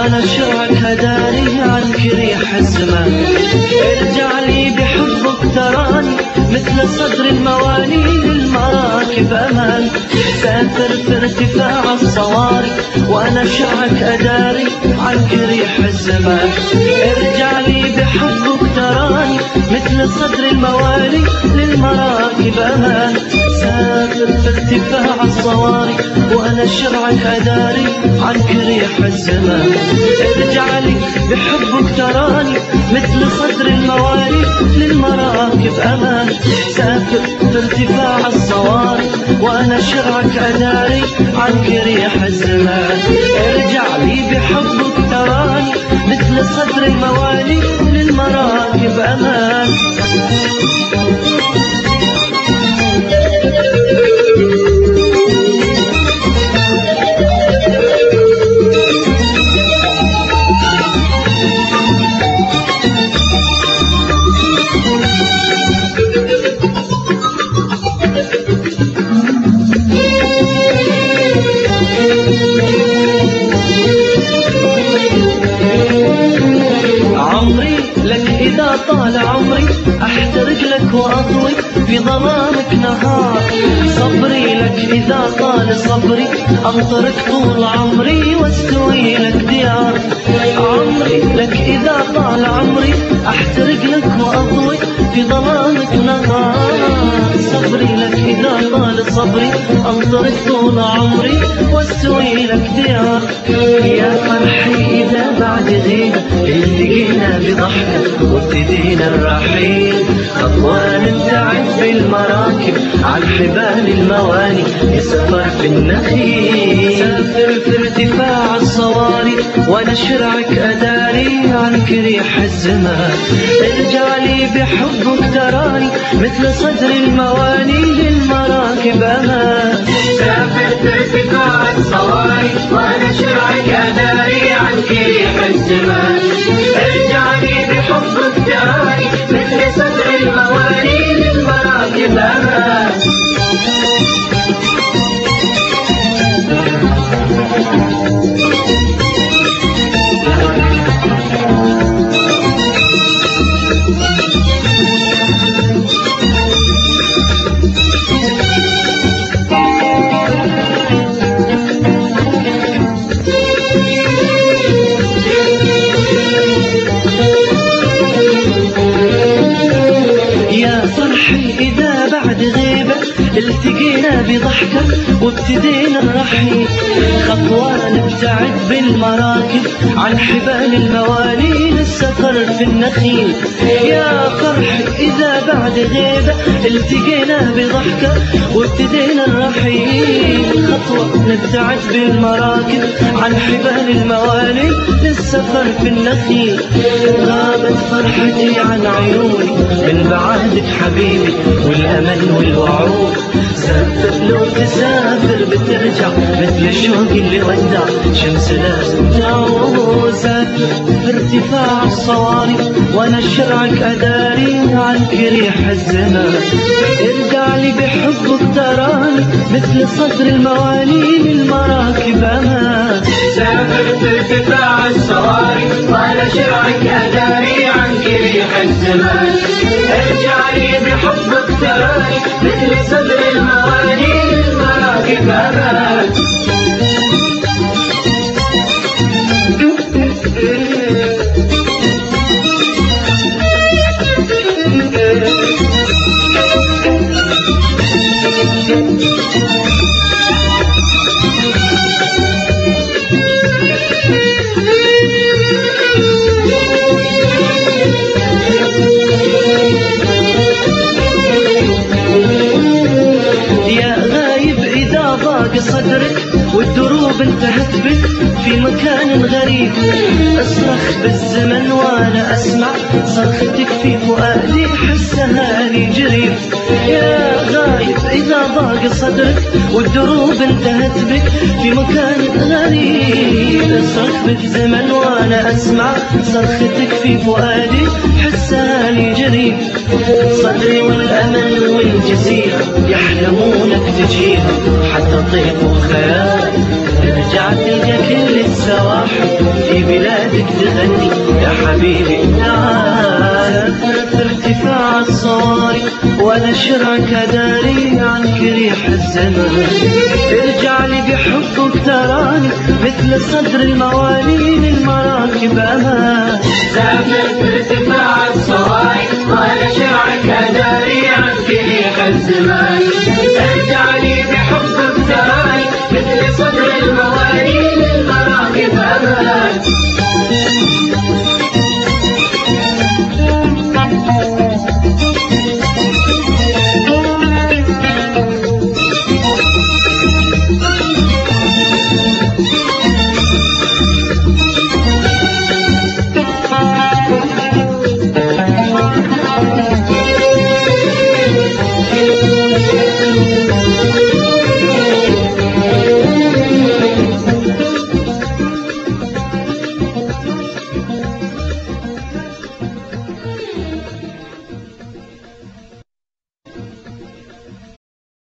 وانا شرعك هداني عنك ريح الزمان. ارجع لي بحبك تراني مثل صدر المواني للمراكب امان. سافر في ارتفاع الصواري وانا شرعك اداري عنك ريح الزمان. ارجع لي بحبك تراني مثل صدر المواني للمراكب امان. سافر في ارتفاع الصواري وانا شرعك اداري عنك ريح الزمان. ارجع لي بحبك تراني مثل صدر الموالي للمراكب امان. سافر في ارتفاع الصواري وانا شرعك اداري عنك ريح الزمان. ارجع لي بحبك تراني مثل صدر الموالي للمراكب امان. عمري لك إذا طال عمري أحترق لك وأضوي في ظلامك نهار. صبري لك إذا طال صبري أنطرك طول عمري واستوي لك ديار. عمري لك إذا طال عمري أحترق لك وأضوي في ظلامك نهار. صبري لك إذا طال صبري أنطرك طول عمري واستوي لك ديار. يا فرحي إذا بعد غيبة التقينا بضحكة وابتدينا الرحيل. خطوة نبتعد بالمراكب عن حبال المواني يسفر في النخيل. سافر في ارتفاع الصواري وانا شرعك اداري عنك ريح الزمان. ارجع لي بحبك تراني مثل صدر المواني للمراكب امان. سافر في ارتفاع الصواري وانا شرعك اداري عنك ريح الزمان. ارجع لي بحبك تراني مثل صدر المواني للمراكب امان. إذا بعد غيبة التقينا بضحكك وابتدينا الرحيل. خطوة نبتعد بالمراكب عن حبال الموالي للسفر في النخيل. يا فرحي إذا بعد غيبة التقينا بضحكك وابتدينا الرحيل. خطوة نبتعد بالمراكب عن حبال الموالي للسفر في النخيل. غابت فرحتي عن عيوني من بعدك حبيبي والأمل والوعود. سافر لو تسافر بترجع مثل الشوق اللي ودع شمس لازم تعود. سافر في ارتفاع الصواري وانا شرعك اداري عنك ريح الزمان. ارجع لي بحبك تراني مثل صدر الموالي للمراكب امان. سافر في ارتفاع الصواري وانا شرعك اداري عنك ريح الزمان. ارجع لي بحبك تراني مثل صدر المواني للمراكب امان. صدرك والدروب انتهت بك في مكان غريب. اصرخ بالزمن وانا اسمع صرختك في فؤادي حسها لي جريح. يا غايب اذا ضاق صدرك والدروب انتهت بك في مكان غريب، اصرخ بالزمن وانا اسمع صرختك في فؤادي حسها لي جريح. صدري والامل والجزيره يحلمونك تجيها حتى طيف وخيال ترجع تلقى كل السواحل في بلادك تغني يا حبيبي تعال. في ارتفاع الصواري وانا شرعك داري عنك ريح الزمن، ارجع لي بحبك تراني مثل صدر الموالي للمراكب امان. سافر في ارتفاع الصواري وانا شرعك داري عنك ريح الزمان، ارجع لي بحبك تراني مثل صدر الموالي للمراكب امان.